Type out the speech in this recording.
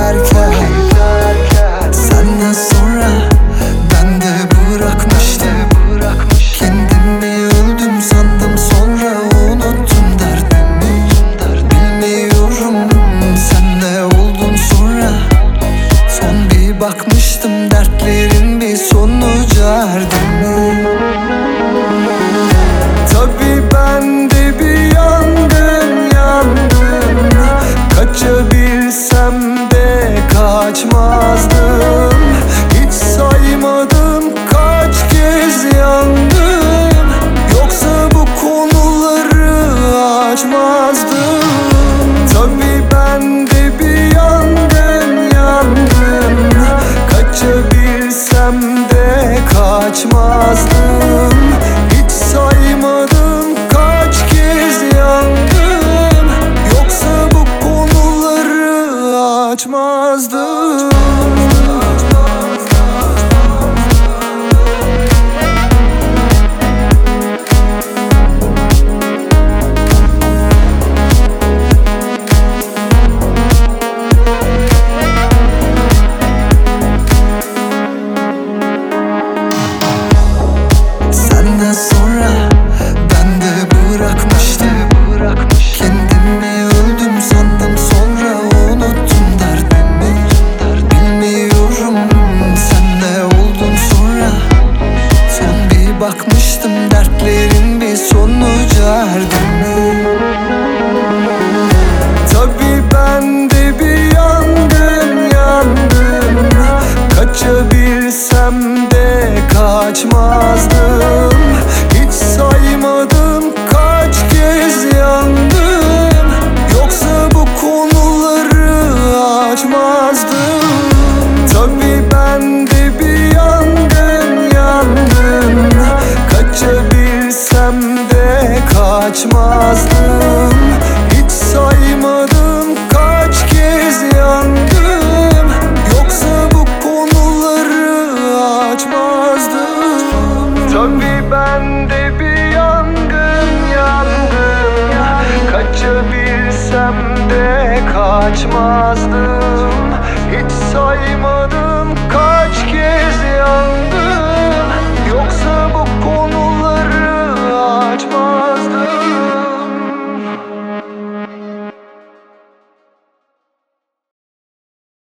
giderken, senden sonra ben de bırakmıştım. Kendimi öldüm sandım, sonra unuttum derdimi. Bilmiyorum sen ne oldun sonra. Son bir bakmıştım, dertlerin bir sonucu erdi mi? Tabii ben de bir yandım, yandım. Kaçabilsem de kaçmazdım. Hiç saymadım kaç kez yandım. Yoksa bu konuları açmazdım. Tabii ben de bir yandım, yandım. Kaçabilsem de kaçmazdım. Hiç saymadım kaç kez yandım. Yoksa bu konuları açmazdım.